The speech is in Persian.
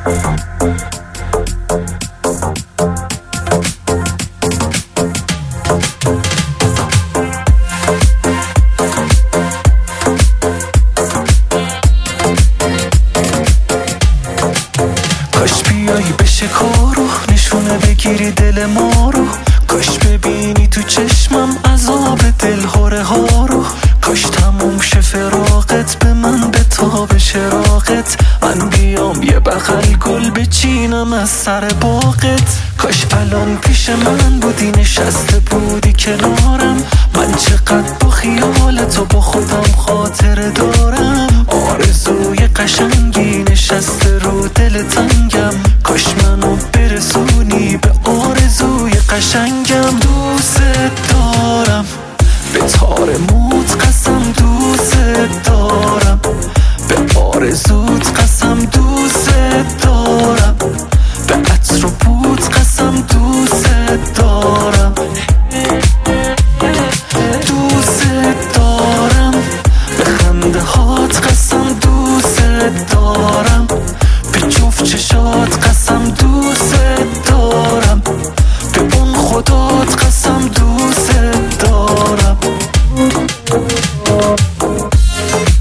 کاش بیایی بشه کارو نشونه بگیری دل ما رو، کاش ببینی تو چشمم عذاب دلهوره ها رو، کاش تموم شه فراقت به من بتاب شراقت، من بیام یه بغل گل بچینم از سر باغت، کاش الان پیش من بودی نشسته بودی کنارم، من چقدر با خیالت و با خودم خاطره دارم، آرزوی قشنگی نشسته رو دل تنگم، کاش منو برسونی به آرزوی قشنگم. دوست دارم به تار موت قسم، دوست دارم به آرزوت قسم، دوست دارم به عطر و بود قسم، دوست دارم دوست دارم به خنده هات قسم، دوست دارم به جفت چشات قسم، دوست دارم به اون خدات قسم، دوست دارم.